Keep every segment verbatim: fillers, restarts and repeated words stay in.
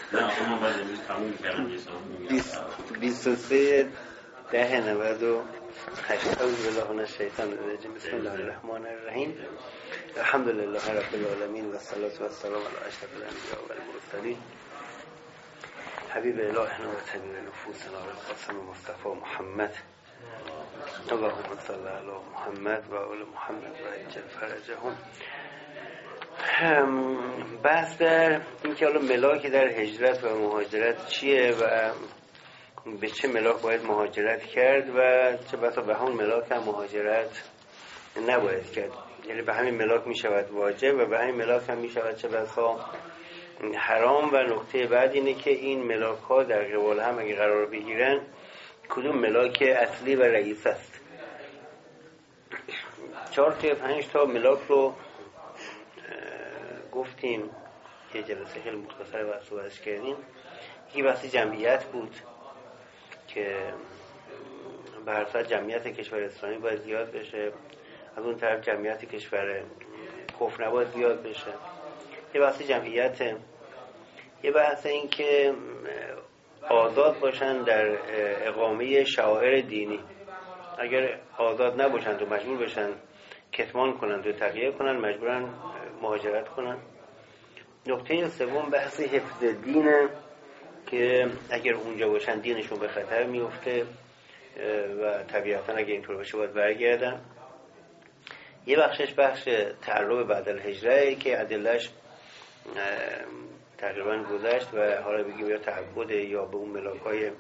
نه اونم باید امروز تموم کردم بیست و سه ده نود و هشت اعوذ بالله من الشیطان الرجیم بسم الله الرحمن الرحیم الحمد لله رب العالمین و الصلاة و السلام علی اشرف الانبیاء و المرسلین حبیب الهنا و طبیب نفوسنا و القاسم مصطفی محمد اللهم صل علی محمد و آل محمد و عجل فرجهم. بحث در این که حالا ملاک در هجرت و مهاجرت چیه و به چه ملاک باید مهاجرت کرد و چه بسا به همون ملاک هم مهاجرت نباید کرد، یعنی به همین ملاک می شود واجب و به همین ملاک هم می شود چه بسا حرام. و نکته بعد اینه که این ملاک ها در قبال هم اگه قرار بگیرن کدوم ملاک اصلی و رئیس است. چهار تا پنج تا ملاک رو گفتیم که جلسه خیلی مختصر و صحبتش کردیم. یکی بحث جمعیت بود که به هر صورت جمعیت کشور اسلامی باید زیاد بشه، از اون طرف جمعیت کشور کفر نباید زیاد بشه. یه بحث جمعیت، یه بحث این که آزاد باشن در اقامه شعائر دینی. اگر آزاد نباشند و مجبور بشن کتمان کنند و تقیه کنند مجبورن مهاجرت کنند. نکته سوم بحث حفظ دینه که اگر اونجا باشن دینشون به خطر میفته و طبیعتا اگر اینطور باشه باید برگردن. یه بخشش بخش تعرب بعد الهجره که ادله‌اش تقریبا گذشت و حالا بگیم یا تعبد یا به اون ملاکای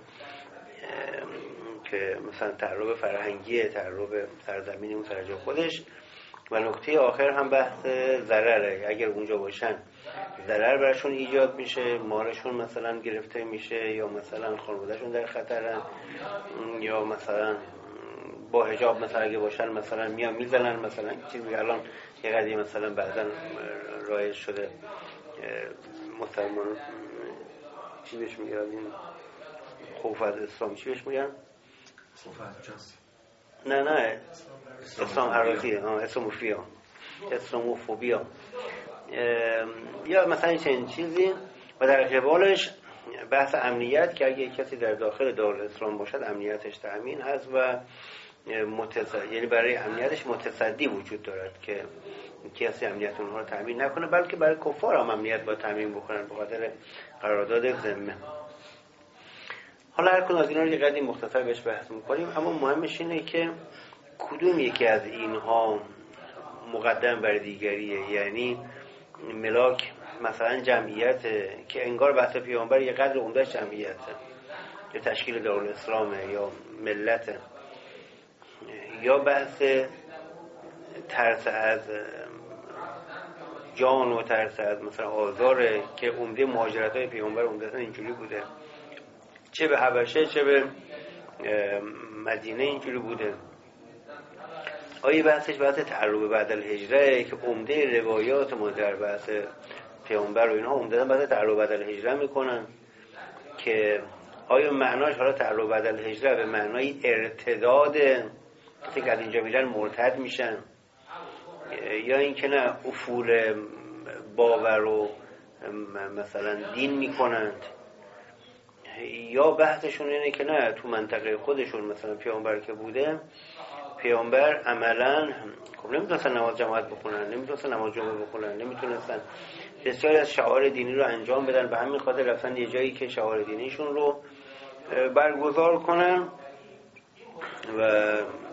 که مثلا تعرب فرهنگی، تعرب سرزمین اون سر جای خودش. و نکته آخر هم بحث ضرره، اگر اونجا باشن ضرر برشون ایجاد میشه، مالشون مثلا گرفته میشه یا مثلا خانوادهشون در خطرن یا مثلا با حجاب مثلا اگه باشن مثلا میان میزنن، مثلا چیزی الان یه قضیه مثلا بعضا رایج شده مسلمان چی بهش میگن این خوف از اسلام چی بهش میگن؟ خوف از جاست نه نه اسلام حرافیه، اسلاموفیا، اسلاموفوبیا یا مثلا چنین چیزی. و در قبالش بحث امنیت که اگه کسی در داخل دارالاسلام باشد امنیتش تأمین هست و متصدی، یعنی برای امنیتش متصدی وجود دارد که کسی امنیت اونها رو تأمین نکنه، بلکه برای کفار هم امنیت با تأمین بکنن به خاطر قرارداد ذمه. حالا هر کدوم از اینا رو یه قدری مختصر بهش بحث می‌کنیم، اما مهمش اینه که کدوم یکی از اینها مقدم بر دیگریه. یعنی ملاک مثلا جمعیت که انگار بحث پیامبر یه قدر عمده‌اش جمعیته یا تشکیل دارالاسلامه یا ملت، یا بحث ترس از جان و ترس از مثلا آزاره که عمده مهاجرت‌های پیامبر عمدتاً اینجوری بوده، چه به حبشه چه به مدینه اینجوری بوده. آیه بحثش بحث تعرب بعد الهجره که عمده روایات ما در بحث پیامبر و اینها عمدتاً بحث تعرب بعد الهجره میکنن که آیا معناش حالا تعرب بعد الهجره به معنای ارتداد کسی که از اینجا میرن مرتد میشن، یا اینکه نه افول باور و مثلا دین میکنند، یا بحثشون اینه که نه تو منطقه خودشون مثلا پیامبر که بوده پیامبر عملا خب نمیتونستن نماز جماعت بخونن، نمیتونستن نماز جمعه بخونن، نمیتونستن بسیاری از شعائر دینی رو انجام بدن، به همین خاطر رفتن یه جایی که شعائر دینیشون رو برگزار کنن. و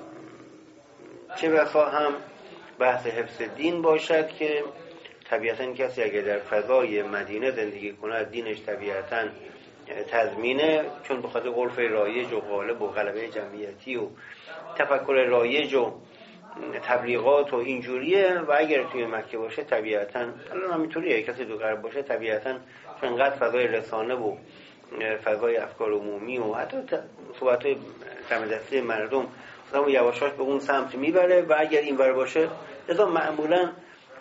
چه بسا هم بحث حفظ دین باشد که طبیعتاً کسی اگر در فضای مدینه زندگی کنه از دینش طبیعتاً تضمینه، چون به خاطر عرف رایج و غالب و غلبه جمعیتی و تفکر رایج و تبلیغات و اینجوریه. و اگر توی مکه باشه طبیعتاً الان همینطوریه، کسی دو غرب باشه طبیعتاً چون انقدر فضای رسانه و فضای افکار عمومی و حتی صحبت‌های دم دستی مردم آدمو یواشاش به اون سمت میبره. و اگر این ور باشه لذا معمولاً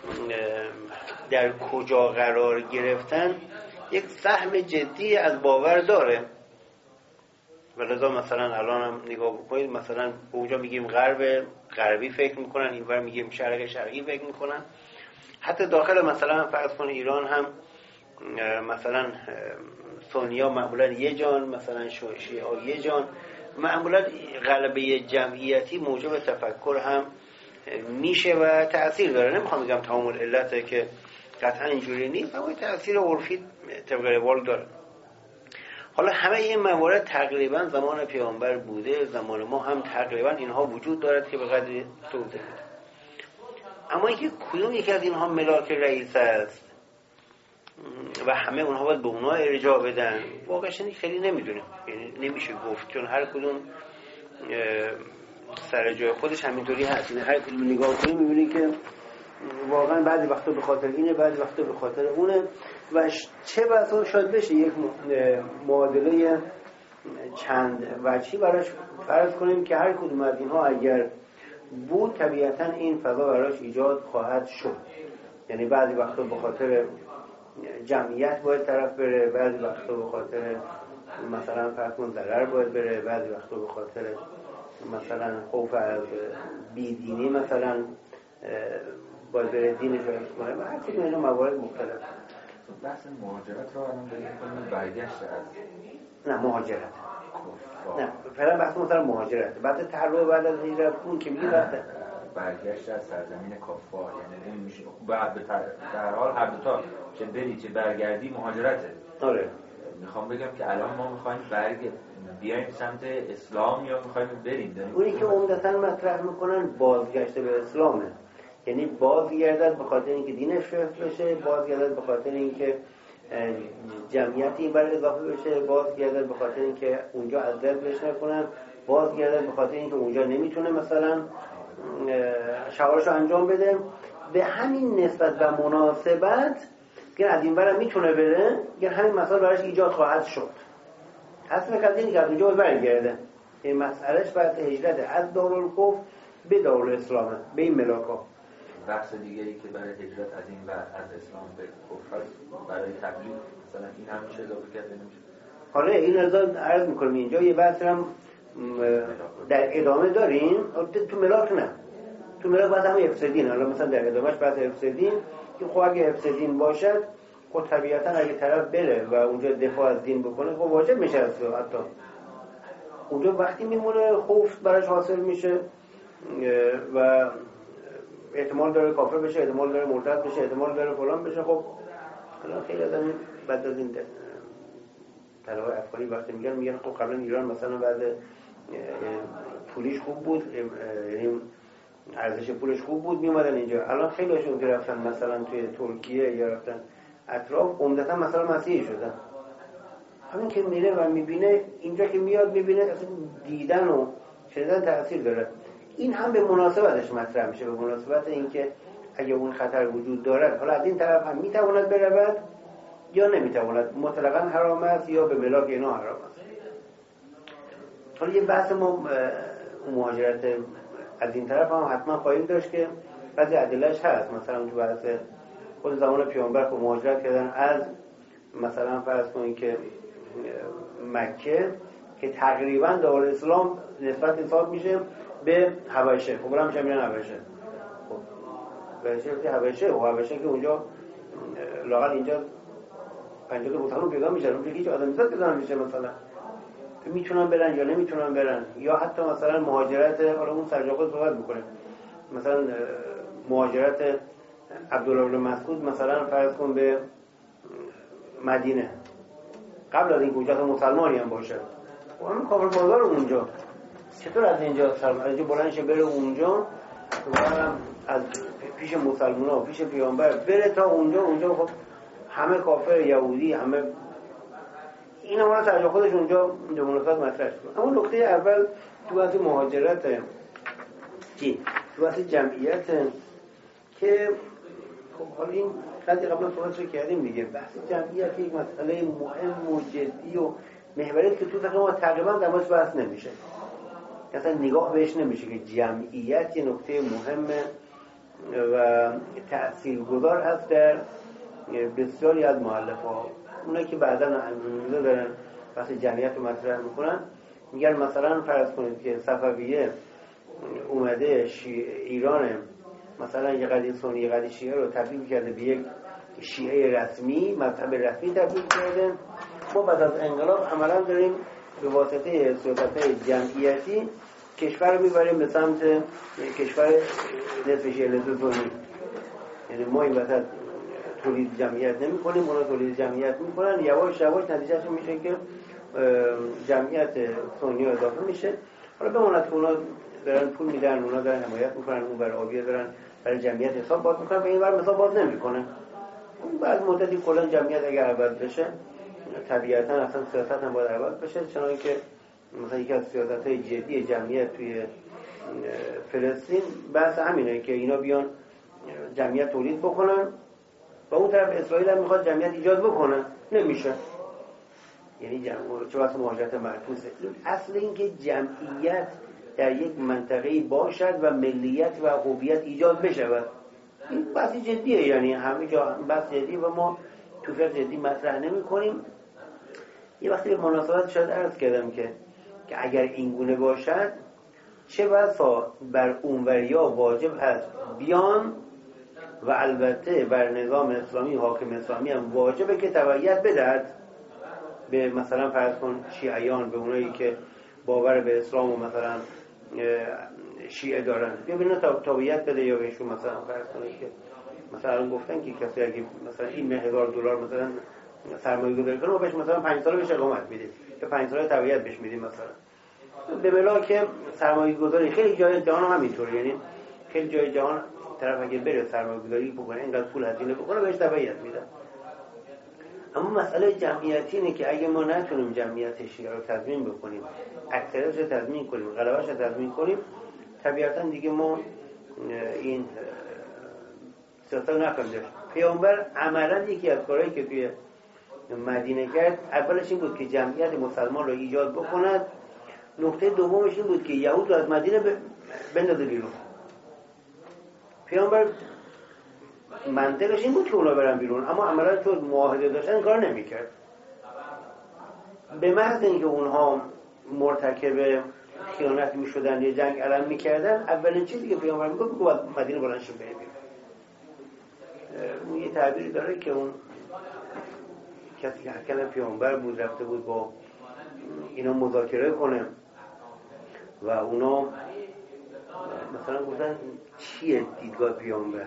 در کجا قرار گرفتن یک سهم جدی از باور داره. و لذا مثلا الان هم نگاه بکنید، مثلا اونجا میگیم غرب غربی فکر میکنن، این ور میگیم شرق شرقی فکر میکنن. حتی داخل مثلا فرض کن ایران هم مثلا سنی‌ها معمولا یه جان، مثلا شیعه‌ها یه جان. معمولا غلبه جمعیتی موجب تفکر هم میشه و تأثیر داره. نمیخوام بگم تمام علته که قطعا اینجوری نیست، اما تأثیر عرفی طبق روال داره. حالا همه این موارد تقریبا زمان پیامبر بوده، زمان ما هم تقریبا اینها وجود دارد که به قدری توضیح بده. اما اینکه کدوم یکی از اینها ملاک رئیس است و همه اونها باید به اونها ارجاع بدن، واقعا خیلی نمیدونیم، یعنی نمیشه گفت، چون هر کدوم سر جای خودش همینطوری هست. یعنی هر کدوم نگاه کنی میبینی که واقعا بعضی وقتا به خاطر اینه، بعضی وقتا به خاطر اونه و چه بسا شاید بشه یک معادله چند وجهی براش فرض کنیم که هر کدوم از اینها اگر بود طبیعتا این فضا براش ایجاد خواهد شد. یعنی بعضی وقتا به خاطر جمعیت باید طرف بره، بعضی وقتا به خاطر مثلا فرض کن ضرر باید بره، بعضی وقتا به خاطر مثلا خوف از بیدینی مثلا باید بره دینش رو حفظ کنه و هر کدوم اینا موارد مختلف. بحث مهاجرت رو الان داریم کنیم برگشت از نه مهاجرت نه فعلا بحث مثلا مهاجرت بعد تحرر بعد از هجرت اون که میگه وقت برگشت از سرزمین کفار، یعنی اون میشه بعد به در حال هر دو تا چه بری چه برگردی مهاجرته. آره میخوام بگم که الان ما میخوایم برگ بیایم سمت اسلام یا میخوایم بریم داریم اونی که عمدتاً مطرح میکنن بازگشت به اسلامه، یعنی بازگردد به خاطر اینکه دینش حفظ بشه، بازگردد به خاطر اینکه جمعیتی این بر اضافه بشه، بازگردد به خاطر اینکه اونجا اذیت بهش نکنن، بازگردد به خاطر اینکه اونجا نمیتونه مثلا شعارشو انجام بده. به همین نسبت و مناسبت که از این برم میتونه بره، یا همین مسئله براش ایجاد خواهد شد. اصلا که دینی که از اونجا برگرده، این مسئلهش بعد هجرت از دارالکفر به دارالاسلامه، به این ملاکا. بحث دیگری که برای هجرت از این و از اسلام به کفر برای تبلیغ مثلا این هم میشه اضافه کرده نمیشه؟ حالا این ازاد عرض میکنم اینجا یه بحث هم در ادامه داریم. تو ملاک نه، تو ملاک باید همه حفظ دین. حالا مثلا در ادامهش بحث حفظ دین که خب اگه حفظ دین باشد خب طبیعتا اگه طرف بره و اونجا دفاع از دین بکنه خب واجب میشه از حتی اونجا وقتی میمونه خوف براش حاصل میشه و احتمال داره کافر بشه، احتمال داره مرتد بشه، احتمال داره فلان بشه. خب الان خیلی از این بعد از این طلبای افغانی وقتی میگن میگن خب قبلا ایران مثلا بعد پولیش خوب بود، یعنی ارزش پولش خوب بود میومدن اینجا. الان خیلی هاشون که رفتن مثلا توی ترکیه یا رفتن اطراف عمدتا مثلا مسیحی شدن. همین که میره و میبینه اینجا که میاد میبینه اصلا دیدن و شنیدن تأثیر داره. این هم به مناسبتش مطرح میشه، به مناسبت اینکه اگه اون خطر وجود دارد حالا از این طرف هم میتواند برود یا نمیتواند، مطلقاً حرام است یا به ملاک اینا حرام است. حالا یه بحث ما مهاجرت از این طرف هم حتما خواهیم داشت که بعضی ادله‌اش هست. مثلا تو بحث خود زمان پیامبر که مهاجرت کردن از مثلا فرض کنید که مکه که تقریبا دارالاسلام نسبت حساب میشه به حبشه. خب برام میرن حبشه. خب حبشه که حبشه و حبشه که اونجا لااقل اینجا پنجاه تا مسلمان پیدا میشن، اونجا هیچ آدمی زاد پیدا نمیشه مثلا. که میتونن برن یا نمیتونن برن، یا حتی مثلا مهاجرت حالا اون سر جا خود صحبت میکنه. مثلا مهاجرت عبدالله بن مسعود مثلا فرض کن به مدینه قبل از اینکه اونجا مسلمانی هم باشه، و همین کافر بازار اونجا چطور از اینجا سلام از اینجا بلند شه بره اونجا و از پیش مسلمان ها پیش پیامبر بره تا اونجا اونجا خب همه کافر یهودی همه این همون سرجا خودش اونجا به مناسبت مطرح شد. اما نکته اول تو بحث مهاجرت چی؟ تو بحث جمعیت که خب حالا این قضیه قبلا صحبت رو کردیم دیگه. بحث جمعیت یک مسئله مهم و جدی و محوری که تو فقط ما تقریبا در موردش بحث نمیشه، اصلا نگاه بهش نمیشه که جمعیت یه نکته مهمه و تأثیرگذار هست در بسیاری از مؤلفه‌ها. اونایی که بعداً امروزه دارن بحث جمعیت رو مطرح میکنن میگن مثلا فرض کنید که صفویه اومده ایران مثلا یه قضیه سنی یه قضیه شیعه رو تبدیل کرده به یک شیعه رسمی، مذهب رسمی تبدیل کرده. ما بعد از انقلاب عملا داریم به واسطه سیاست‌های جمعیتی کشور رو میبریم به سمت کشور نصف شیعه نصف سنی. یعنی ما این وسط تولید جمعیت نمی کنیم، اونا تولید جمعیت می کنن، یواش یواش نتیجهش میشه که جمعیت سنی ها اضافه میشه. حالا بماند که اونا دارن پول میدن، اونا دارن حمایت میکنن، اون برای آبیه دارن برای جمعیت حساب باز میکنن، به این ور مثلا باز نمیکنه. بعد مدتی کلا جمعیت اگر عوض بشه طبیعتا اصلا سیاست هم باید عوض بشه، چنانکه که مثلا یکی از سیاست‌های جدی جمعیت توی فلسطین بحث همینه که اینا بیان جمعیت تولید بکنن و اون طرف اسرائیل هم میخواد جمعیت ایجاد بکنه، نمیشه. یعنی جمعیت چه واسه مهاجرت معکوسه. اصل این که جمعیت در یک منطقه‌ای باشد و ملیت و هویت ایجاد بشود، این بحث جدیه. یعنی همه جا بحث جدیه و ما تو فقه جدی مطرح نمی‌کنیم. یه وقتی به مناسبت شاید عرض کردم که که اگر این گونه باشد چه بسا بر اونوریا واجب هست بیان و البته بر نظام اسلامی حاکم اسلامی هم واجبه که تبعیت بدهد به مثلا فرض کن شیعیان، به اونایی که باور به اسلام و مثلا شیعه دارن، بیا ببینن تبعیت بده یا بهشون مثلا فرض کنه که مثلا گفتن که کسی اگه مثلا این هزار دلار مثلا سرمایه گذاری کنه و بهش مثلا پنج سال بهش اقامت میدید یا پنج سال تبعیت بهش میدیم مثلا به ملاک سرمایه گذاری. خیلی جای جهان هم همینطوره، یعنی خیلی جای جهان طرف اگه بره سرمایه گذاری بکنه اینقدر پول هزینه بکنه بهش تبعیت میدن. اما مسئله جمعیتی اینه که اگه ما نتونیم جمعیت شیعه رو تضمین بکنیم، اکثریتش رو تضمین کنیم، غلبه‌اش رو تضمین کنیم، طبیعتاً دیگه ما این سیاست رو نخواهیم داشت. پیامبر عملاً یکی از کارهایی که توی مدینه کرد اولش این بود که جمعیت مسلمان رو ایجاد بکند. نکته دومش این بود که یهود رو از مدینه بندازه بیرون. پیامبر منطقش این بود که اونا برن بیرون، اما عملا چون معاهده داشتن این کار نمی‌کرد. به محض اینکه اونها مرتکب خیانت می‌شدن یا جنگ علم می‌کردن، اولین چیزی که پیامبر میگفت که باید مدینه بلند شه بره بیرون. اون یه تعبیری داره که اون کسی که حکم پیامبر بود رفته بود با اینا مذاکره کنه و اونا مثلا گفتن چیه دیدگاه پیامبر،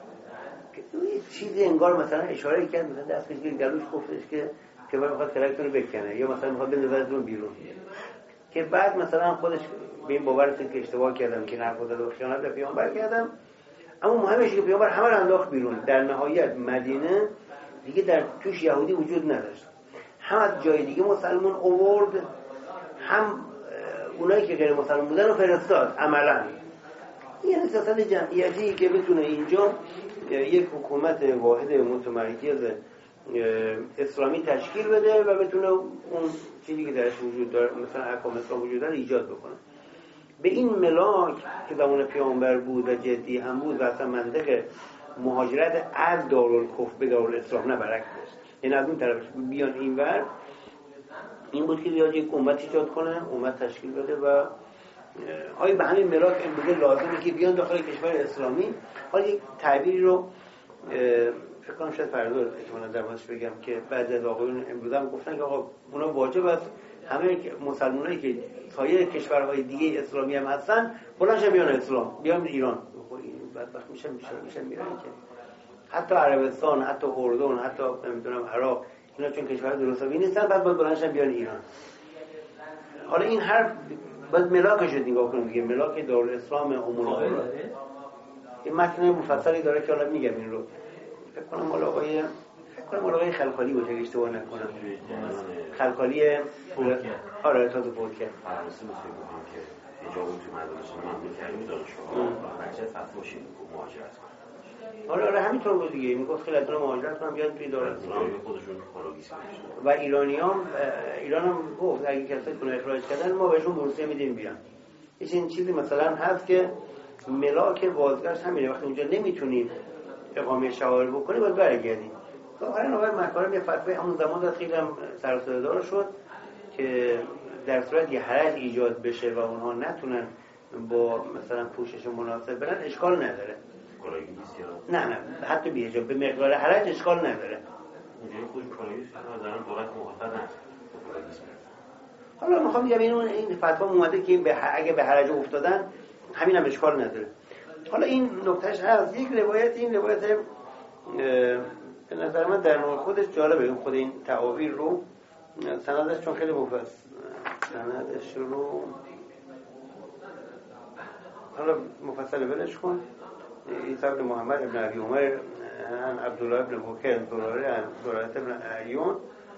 یه چیزی انگار مثلا اشاره کرد، مثلا دست کشید گلوش گفتش که پیامبر میخواد ترکتون رو بکنه یا مثلا میخواد بندازتون بیرون، که بعد مثلا خودش به این باور رسید که اشتباه کردم که نرفض و خیانت به پیامبر کردم. اما مهمش که پیامبر همه رو انداخت بیرون. در نهایت مدینه دیگه در توش یهودی وجود نداشت، هم از جای دیگه مسلمان آورد، هم اونایی که غیر مسلمان بودن رو فرستاد. عملاً این سیاست جمعیتی که بتونه اینجا یک حکومت واحد متمرکز اسلامی تشکیل بده و بتونه اون چیزی که درش وجود داره مثلا احکام اسلام وجود داره ایجاد بکنه. به این ملاک که زمان پیامبر بود و جدی هم بود و اصلا منطق مهاجرت از دارالکفر به دارالاسلام نه برعکس، یعنی از اون طرفش بیان اینور، این بود که بیاد یک امت ایجاد کنه، امت تشکیل بده و آیا به همین ملاک امروزه لازمه که بیان داخل کشور اسلامی. حالا یک تعبیری رو فکر کنم شاید فردا احتمالاً در موردش بگم که بعضی از آقایون امروزه هم گفتن که آقا اونا واجب است همه مسلمانایی که سایر کشورهای دیگه اسلامی هم هستن بلند شه بیان اسلام، بیان ایران. بدبخت میشن میشن میشن میرن که حتی عربستان، حتی اردن، حتی نمیدونم عراق، اینا چون کشور درستابی نیستن بعد باید بلند شن بیان ایران. حالا این حرف باید ملاکش رو نگاه کنیم دیگه، ملاک دارالاسلام عمومی این متن مفصلی داره که حالا میگم این رو. فکر کنم مال آقای فکر کنم مال آقای خلخالی باشه اگه اشتباه نکنم. خلخالی آره تازه فوت کرد. فرانسه میگم که حجاب تو مدرسه ممنوع کردن دانشجوها بچه فتواشی میگه مهاجرت کنن. آره آره همینطور بود دیگه، میگفت خیلی از اونها مهاجرت کنن بیاد توی دارالاسلام خودشون کاراگیسی میشن و ایرانیام ایران هم گفت اگه کسی کنه اخراج کردن ما بهشون بورسیه میدیم بیان. هیچ این چیزی مثلا هست که ملاک بازگشت همینه، وقتی اونجا نمیتونیم اقامه شهادت بکنیم باید برگردیم. ظاهرا آقای مکارم یه فتوی همون زمان داد خیلی هم سر و صدا شد که در صورت یه حرج ایجاد بشه و اونها نتونن با مثلا پوشش مناسب برن اشکال نداره. کلاهی نیست یا نه نه حتی بیهجاب به مقدار حرج اشکال نداره. اونجوری خود کلاهی است مثلا دولت موافق نیست. حالا میخوام بگم این این فتوا اومده که به اگه به حرج افتادن همین هم اشکال نداره. حالا این نکتهش هست. یک روایت این روایت به نظر من در نوع خودش جالبه. خود این تعابیر رو سندش چون خیلی مفصل سندش رو حالا مفصل بلش کن. عیسی بن محمد ابن ابی عمر عن عبدالله ابن بکر زراره عن زرارة ابن اعیون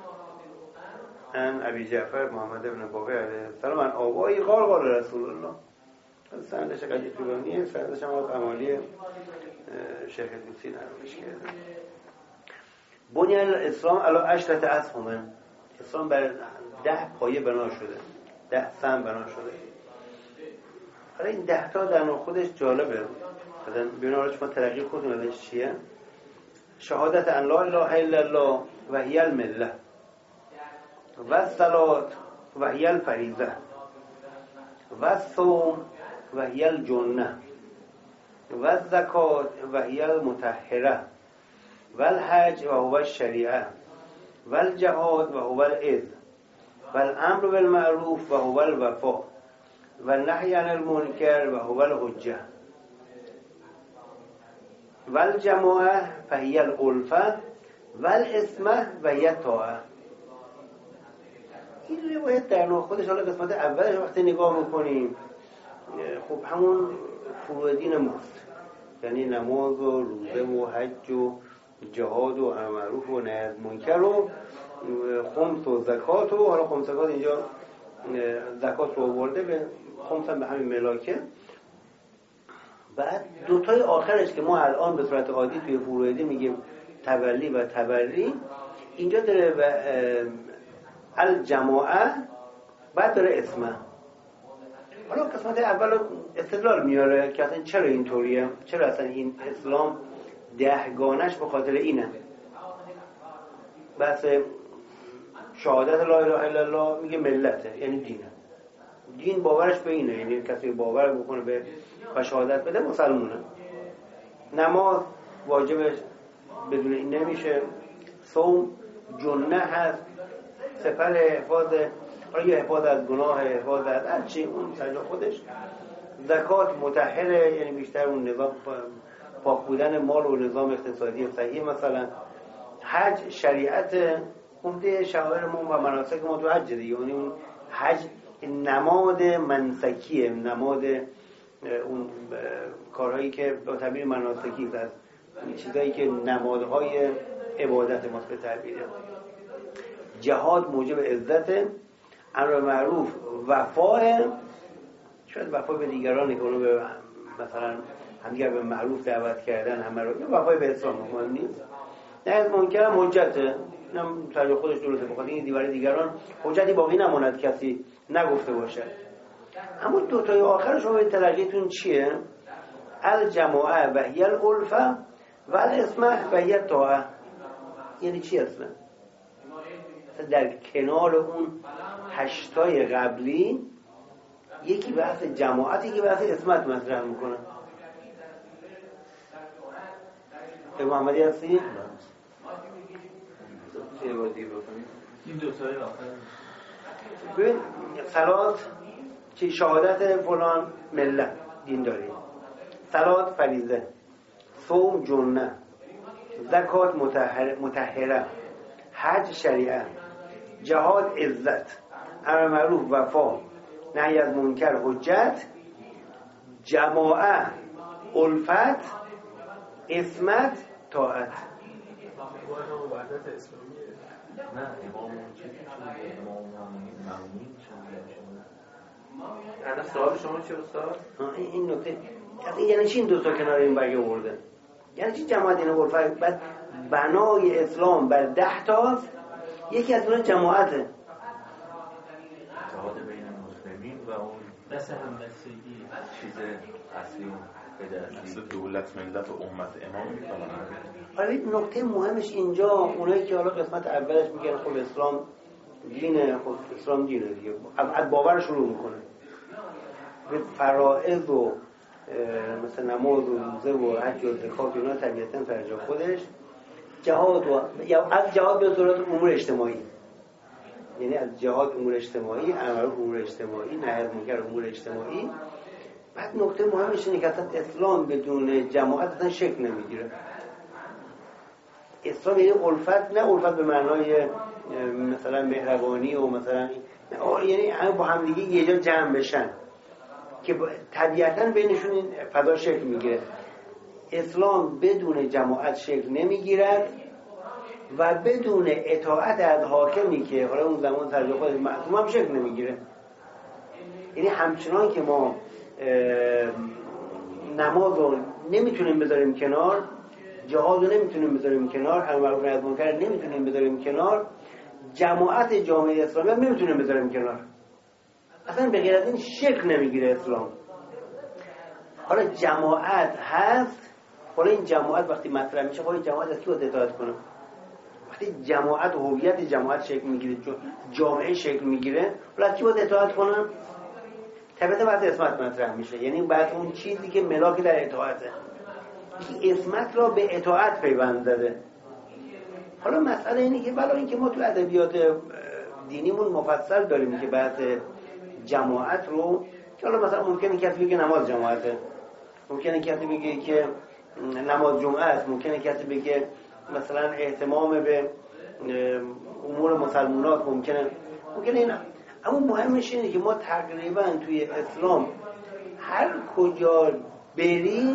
عن ابی جعفر محمد ابن بکر علیه السلام عن آبایی قال قال رسول الله. سندش قدی طولانیه. سندش هم از امالی شیخ دوسی نروش کرده. بنی الاسلام علی عشرة اسهم. اسلام بر ده پایه بنا شده، ده سم بنا شده. حالا این ده تا در نوع خودش جالبه. مثلا بنابراین شما ترقی خودتون ازش چیه؟ شهادت ان لا اله الا الله و هی المله و الصلات و هی الفریضه و الصوم و هی الجنه و الزکات و هی المطهره و الحج و هو الشریعه و الجهاد و هو العز و الامر بالمعروف و هو الوفاء و النهی عن المنکر و هو الحجه و الجماعه فهی الالفه و الاسمه و هی الطاعه. این روایت در نوع خودش حالا قسمت اولش وقتی نگاه میکنیم خب همون فروع دین ماست، یعنی نماز و روزه و حج و جهاد و امر معروف و نهی از منکر و خمس و زکات و حالا خمس زکات اینجا زکات رو آورده به خمس هم به همین ملاکه. بعد دوتای آخرش که ما الان به صورت عادی توی فروع دین میگیم تولی و تبری، اینجا داره و الجماعه بعد داره اسمه. حالا قسمت اول استدلال میاره که اصلا چرا اینطوریه، چرا اصلا این اسلام دهگانش به خاطر اینه. بس شهادت لا اله الا الله میگه ملته، یعنی دینه. دین باورش به اینه، یعنی کسی باور بکنه به و شهادت بده مسلمونه. نماز واجبش بدون این نمیشه. صوم جنه هست، سپر حفاظ، حالا یه حفاظ از گناه، حفاظ از هر چی اون سجا خودش. زکات مطهره، یعنی بیشتر اون نظام پاک بودن مال و نظام اقتصادی صحیح. مثلا حج شریعت عمده شعائر ما و مناسک ما تو حج دیگه، یعنی اون حج نماد منسکیه، نماد اون کارهایی که با تعبیر مناسکی است، چیزایی که نمادهای عبادت ماست به تعبیره. جهاد موجب عزت، امر معروف وفاه، شاید وفا به دیگران که اونو به مثلا همدیگر به معروف دعوت کردن همه رو، وفای به اسلام مهم نیست. نه از منکر هم حجته، اینم تجربه خودش درسته، بخاطر این دیوار دیگران حجتی باقی نماند کسی نگفته باشه. اما دو تای آخرش رو تلقیتون چیه؟ الجماعه و هی الالفه و الاسمه و هی الطاعه. یعنی چی اصلا؟ در کنار اون هشتای قبلی یکی بحث جماعت، یکی بحث اسمت مطرح میکنه. به محمدی هستی؟ این دو تای آخر ببین صلات چی؟ شهادت فلان ملت دینداری، صلات فریضه، صوم جنه، زکات مطهره، حج شریعه، جهاد عزت، امر معروف وفا، نهی از منکر حجت، جماعه الفت، اسمت طاعت. وحدت اسلامیه. نه امام چی شده؟ امام مامون شده. الان سوال شما چی استاد؟ این نکته اصلا یعنی چی این دو تا کنار این برگه آورده؟ یعنی چی جماعت این الفت؟ بعد بنای اسلام بر ده تاست، یکی از اون جماعته. اتحاد بین مسلمین و اون دست همبستگی چیز اصلی اصل دولت ملت و امت امام میکنن. حالا نکته مهمش اینجا اونایی که حالا قسمت اولش میگن خب اسلام دینه، خب اسلام دینه دیگه، ابعد باور شروع میکنه به فرائض و مثل نماز و روزه و حج و زکات اینا طبیعتاً در جای خودش. جهاد و یا از جهاد به صورت امور اجتماعی، یعنی از جهاد امور اجتماعی، امر امور اجتماعی، نهی از منکر امور اجتماعی. بعد نکته مهمش اینه که اصلا اسلام بدون جماعت اصلا شکل نمیگیره. اسلام یعنی الفت، نه الفت به معنای مثلا مهربانی و مثلا، یعنی همه با هم دیگه یه جا جمع بشن که طبیعتاً بینشون این فضا شکل میگیره. اسلام بدون جماعت شکل نمیگیرد و بدون اطاعت از حاکمی که حالا اون زمان سرجا خود معصوم هم شکل نمیگیره. یعنی همچنان که ما نماز رو نمیتونیم بذاریم کنار، جهاد رو نمیتونیم بذاریم کنار، امر معروف نهی از منکر نمیتونیم بذاریم کنار، جماعت جامعه اسلامی هم نمیتونیم بذاریم کنار. اصلا به غیر از این شکل نمیگیره اسلام. حالا جماعت هست، حالا این جماعت وقتی مطرح میشه، حالا جماعت از کی باید اطاعت کنه؟ وقتی جماعت و هویت جماعت شکل میگیره، جامعه شکل میگیره، حالا از کی باید اطاعت کنه؟ طبیعتا بعد اسمت مطرح میشه، یعنی بعد اون چیزی که ملاک در اطاعته، که اسمت را به اطاعت پیوند زده. حالا مسئله اینه که برای اینکه ما تو ادبیات دینیمون مفصل داریم که بحث جماعت رو، که حالا مثلا ممکنه کسی بگه نماز جماعته، ممکنه کسی بگه که نماز جمعه است، ممکنه کسی بگه مثلا اهتمام به امور مسلمانات، ممکنه ممکنه اینا. اما مهمش اینه که ما تقریبا توی اسلام هر کجا بری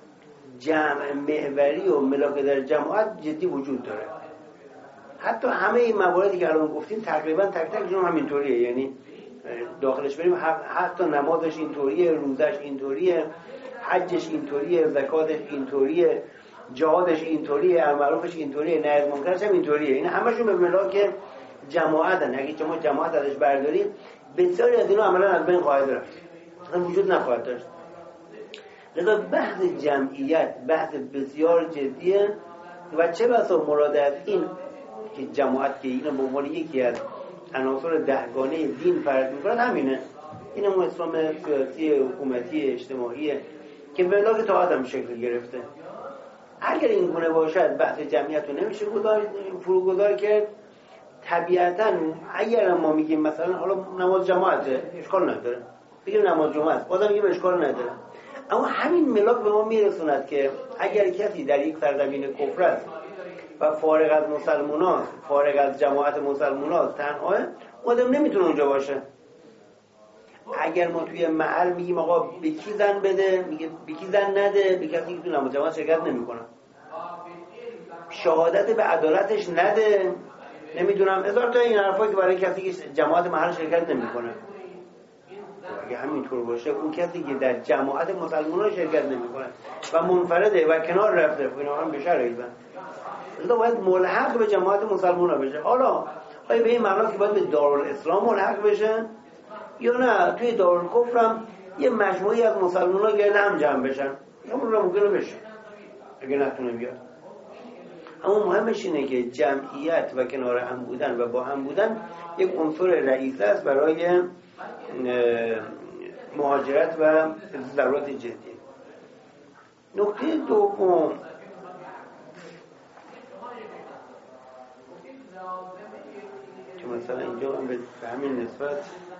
جمع محوری و ملاک در جماعت جدی وجود داره. حتی همه این مواردی که الان گفتیم تقریبا تک تکشون همینطوریه، یعنی داخلش بریم حتی نمازش اینطوریه، روزش اینطوریه، حجش اینطوریه، زکاتش اینطوریه، جهادش اینطوریه، امر معروفش اینطوریه، نهی از منکرش هم اینطوریه. این همشون به ملاک جماعتن. اگه شما جماعت ازش بردارید بسیاری از اینا عملا از بین خواهد رفت، اصلا وجود نخواهد داشت. لذا بحث جمعیت بحث بسیار جدیه و چه بسا مراد از این که جماعت که اینو به عنوان یکی از عناصر دهگانه دین فرض می‌کنه همینه. این هم اسلام سیاسی، حکومتی، اجتماعی که به ملاک طاعت هم شکل گرفته. اگر این گونه باشد بحث جمعیت رو نمیشه فروگذار کرد. طبیعتاً اگر ما میگیم مثلا حالا نماز جماعته اشکال نداره، بگیم نماز جمعه است، بازم میگیم اشکال نداره. اما همین ملاک به ما میرسوند که اگر کسی در یک سرزمین کفر است و فارغ از مسلمانان، فارغ از جماعت مسلمانان تنها، آدم نمیتونه اونجا باشه. اگر ما توی محل میگیم آقا به کی زن بده، میگه به کی زن نده، به کسی که تو نماز جماعت شرکت نمیکنه، شهادت به عدالتش نده، نمیدونم هزار تا این حرفایی که برای کسی که جماعت محل شرکت نمیکنه. اگه همینطور باشه اون کسی که در جماعت مسلمانان شرکت نمیکنه و منفرده و کنار رفته، اینا هم بشه رایزن، لذا باید ملحق به جماعت مسلمانان بشه. حالا آیا به این معنی که باید به دارالاسلام ملحق بشه یا نه توی دارالکفر هم یه مجموعی از مسلمانان گرد هم جمع بشن، همون رو ممکنه بشه اگه نتونه بیاد. اما مهمش اینه که جمعیت و کنار هم بودن و با هم بودن یک عنصر رئیسی است برای مهاجرت و ضرورت جدی. نکته دوم که مثلا اینجا هم به همین نسبت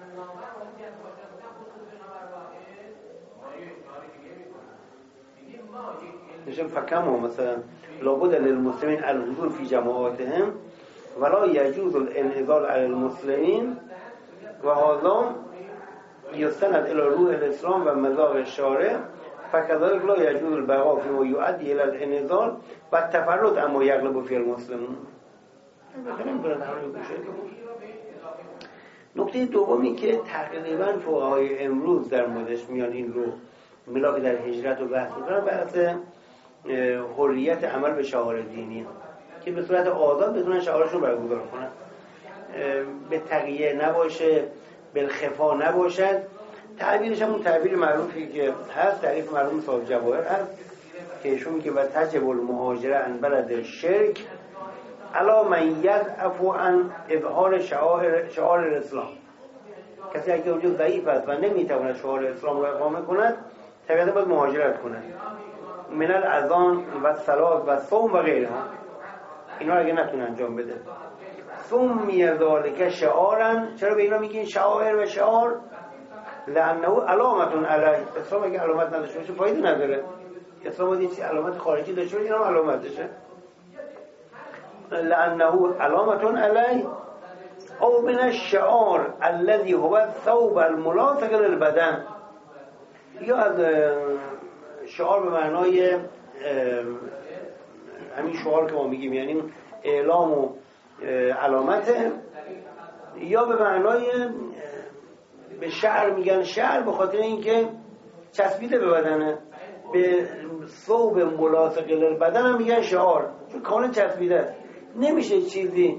نشم فکم و مثلا لابد للمسلمین الحضور فی جماعاتهم ولا یجوز الانحضار علی المسلمین و هذا یستند الى روح الاسلام و مذاق الشارع فكذلك لا يجوز البقاء فيه ويؤدي الى الانحضار و التفرد اما یغلب فی المسلمون. نکته دومی که تقریبا فقهای امروز در موردش میان این رو ملاک در هجرت و بحث میکنن، بحث حریت عمل به شعائر دینی که به صورت آزاد بتونن شعائرشون برگزار کنن، به تقیه نباشه، بالخفا نباشد. تعبیرش هم اون تعبیر معروفی که هست، تعریف معروف صاحب جواهر هست که ایشون میگه و تجب المهاجره عن بلد شرک علی من یضعف عن اظهار شعائر شعائر الاسلام. کسی اگه اونجا ضعیف است و نمیتواند شعائر اسلام رو اقامه کند، طبیعتا باید مهاجرت کنه. من الاذان و صلات و صوم و غیرها، اینا اگه نتونه انجام بده. سمی ذالک شعارن، چرا به اینا میگین شعائر و شعار؟ لانه علامتون علیه. اسلام اگه علامت نداشته باشه فایده نداره. اسلام باید این علامت خارجی داشته باشه، اینا هم علامتشه. لانه علامتون علیه او من الشعار الذي هو الثوب الملاصق للبدن، یا از شعار به معنای همین شعار که ما میگیم، یعنی اعلام و علامت، یا به معنای به شعر میگن شعر به خاطر اینکه چسبیده به بدنه. به ثوب ملاصق للبدن هم میگن شعار، چون کاملا چسبیده است. نمیشه چیزی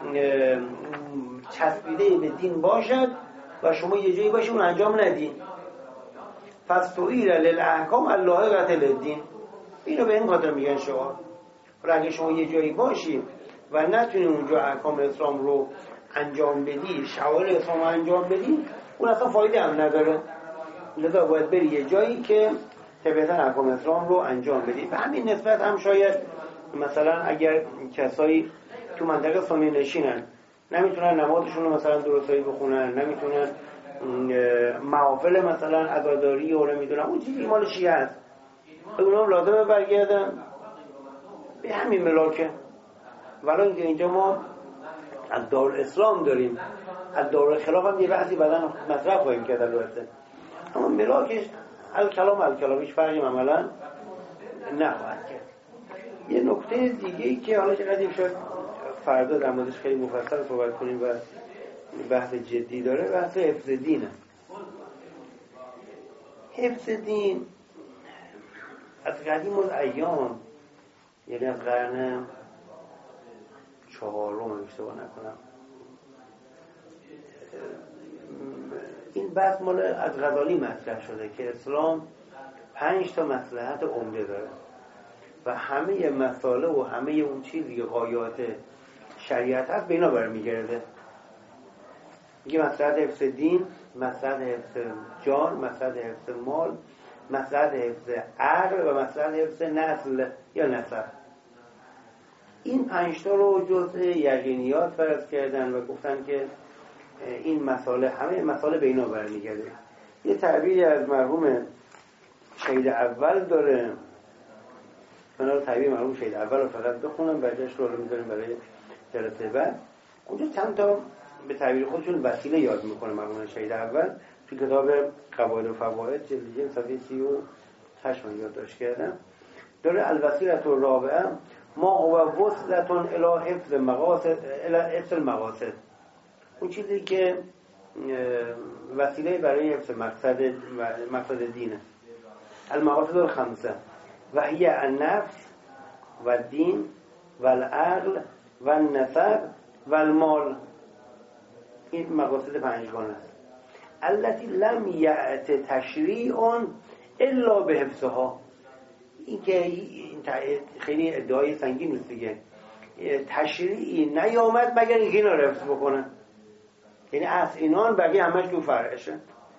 چسبیده به دین باشد و شما یه جایی باشی اون انجام ندین. فاستوئیل للاحکام اللائقة للدین، اینو به این خاطر میگن شعار. حالا اگه شما یه جایی باشی و نتونی اونجا احکام اسلام رو انجام بدی، شعائر اسلام رو انجام بدی، اون اصلا فایده هم نداره. لذا باید بری یه جایی که طبیعتا احکام اسلام رو انجام بدی. به همین نسبت هم شاید مثلا اگر کسایی تو منطقه سنی نشینن، نمیتونن نمازشون رو مثلا درستایی بخونن، نمیتونن محافل مثلا عزاداری و نمیدونم اون چیزی مال شیعه است، اونا هم لازمه برگردن به همین ملاکه. ولی اینکه اینجا ما از دار اسلام داریم، از دار خلاف هم یه بحثی بعدن مطرح خواهیم کرد البته، اما ملاکش الکلام الکلامیش فرقی عملا نخواهد کرد. یه نکته دیگه ای که حالا چقدر شاید فردا در موردش خیلی مفصل صحبت کنیم و بحث جدی داره، بحث حفظ دینه. حفظ دین از قدیم الایام، یعنی از قرن چهارم اشتباه نکنم، این بحث مال از غزالی مطرح شده که اسلام پنج تا مصلحت عمده داره و همه مسائل و همه اون چیزی که غایات شریعت هست به اینا برمیگرده. میگه مصلحت حفظ دین، مصلحت حفظ جان، مصلحت حفظ مال، مصلحت حفظ عقل و مصلحت حفظ نسل یا نسب. این پنج تا رو جزء یقینیات فرض کردن و گفتن که این مسائل همه مسائل به اینا برمیگرده. یه تعبیری از مرحوم شهید اول داره، من رو تعبیر مرحوم شهید اول رو فقط بخونم، بعدش رو میذاریم برای جلسه بعد. اونجا چند تا به تعبیر خودشون وسیله یاد میکنه مرحوم شهید اول تو کتاب قواعد و فواید جلد یک صفحه سی و هشت من یادداشت کردم. داره الوسیله الرابعه ما هو وصلة الی حفظ مقاصد الی حفظ المقاصد، اون چیزی که وسیله برای حفظ مقصد مقصد دینه. المقاصد الخمسه و هی النفس و الدین و العقل و النسب و المال. این مقاصد پنجگانه است. التي لم یأت تشریع الا به حفظها. این که خیلی ادعای سنگین نیست دیگه، تشریعی نیامد مگر اینکه اینا رو حفظ بکنن، یعنی از اینان بقیه همش تو فرعشه.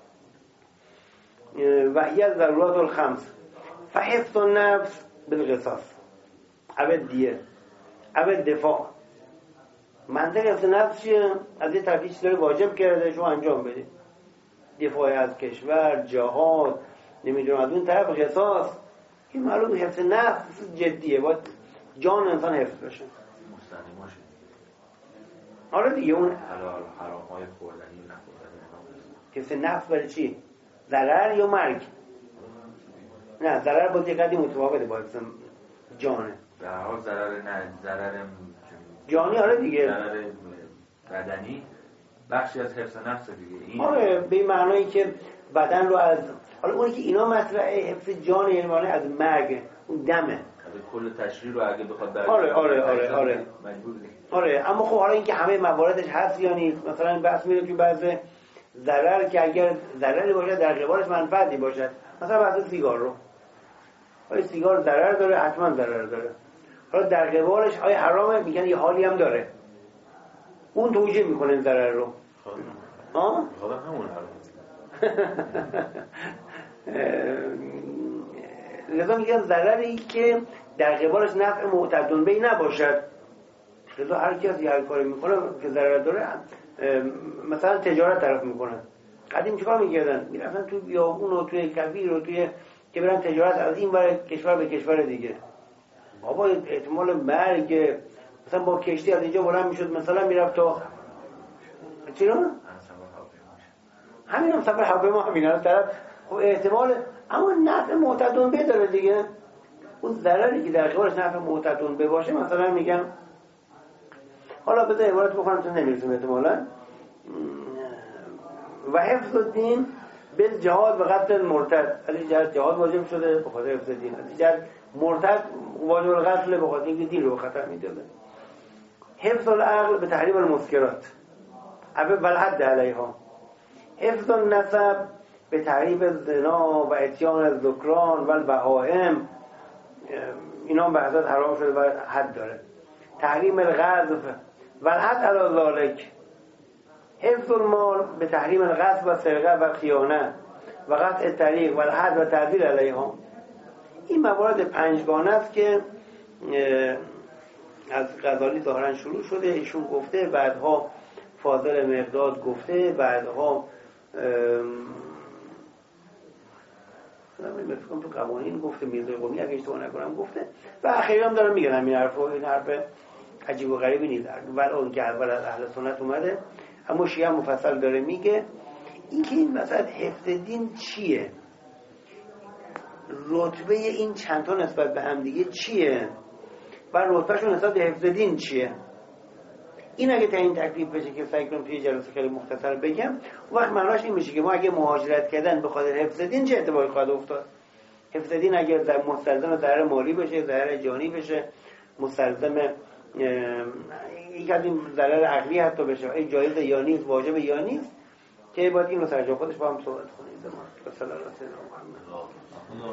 و هی الضرورات الخمس فحفظ النفس بالقصاص او دیه او دفاع. منطق حفظ نفس چیه؟ از یه طرفی چیز داره واجب کرده شما انجام بدید، دفاع از کشور، جهاد، نمیدونم. از اون طرف قصاص، این معلوم حفظ نفس جدیه، باید جان انسان حفظ بشه. مستقیما شد. آره دیگه اون حلال حرام های خوردنی و نخوردنی. حفظ نفس برای چی؟ ضرر یا مرگ؟ نه ضرر باید یه قدری متفاوته با حفظ جانه. در حال ضرر نه ضرر جانی. آره دیگه ضرر بدنی بخشی از حفظ نفس دیگه. این آره به این معنایی که بدن رو از، حالا اونی که اینا مطرحه حفظ جان یعنی معنی از مرگ، اون دمه. کل تشریع رو اگه بخواد برای آره آره آره آره مجبور دیگه. آره اما خب حالا اینکه همه مواردش هست یا نیست، مثلا بحث میره توی بعض ضرر که اگر ضرری باشه در قبالش منفعتی باشه، مثلا بحث سیگار رو، آیا سیگار ضرر داره؟ حتما ضرر داره. حالا در قبالش آیا حرامه؟ میگن یه حالی هم داره، اون توجیه میکنه ضرر رو. ها؟ خدا همون حرام. لذا میگن ضرری که در قبالش نفع معتدون بی نباشد. لذا هر کسی هر کاری میکنه که ضرر داره، مثلا تجارت طرف میکنه. قدیم چیکار میکردن؟ میرفتن توی بیابون و توی کویر و توی که برن تجارت از این ور کشور به کشور دیگه. بابا احتمال مرگ، مثلا با کشتی از اینجا بلند میشد مثلا میرفت تا چی رو؟ همین هم سفر هواپیما همین طرف. خب احتمال، اما نفع معتدون به داره دیگه. اون ضرری که در قبالش نفع معتدون به باشه، مثلا میگم حالا بذار عبارت بخونم چون نمیرسیم احتمالا. و حفظ الدین به جهاد و قتل المرتد، از این جهت جهاد واجب شده به خاطر حفظ دین، از این جهت مرتد واجب القتل به خاطر اینکه دین رو خطر میداده. حفظ العقل به تحریم المسکرات ابه والحد علیها. حفظ النسب به تحریم الزنا و اتیان الذکران و البهائم، اینا هم به حضرت حرام شده و حد داره. تحریم الغضب و الحد علی ذالک. حفظ المال به تحریم الغصب و سرقه و خیانه و قطع الطریق و الحد و تعدیل علیها. این موارد پنجگانه است که از غزالی ظاهرا شروع شده، ایشون گفته، بعدها فاضل مقداد گفته، بعدها من فکرم تو قوانین گفته، میرزا قمی اگه اشتباه نکنم گفته، و اخیرا هم دارم میگن همین حرفو. این حرف عجیب و غریبی نیست، ولی اون که اول از اهل سنت اومده، اما شیعه مفصل داره میگه اینکه این مسئله حفظ دین چیه، رتبه این چند تا نسبت به هم دیگه چیه و رتبهشون نسبت به حفظ دین چیه. این اگه تا این تکلیف بشه که سعی کنم توی جلسه خیلی مختصر بگم، اون وقت معناش این میشه که ما اگه مهاجرت کردن به خاطر حفظ دین چه اتفاقی خواهد افتاد. حفظ دین اگر در مستلزم ضرر مالی بشه، ضرر جانی بشه، مستلزم یک از این ضرر عقلی حتی بشه، این جایز یا نیست، واجب یا نیست، که باید این رو سرجا خودش با هم صحبت کنیم. صلی الله علیه و محمد.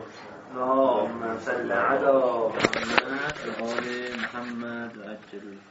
اللهم صل علی محمد و آل محمد و عجل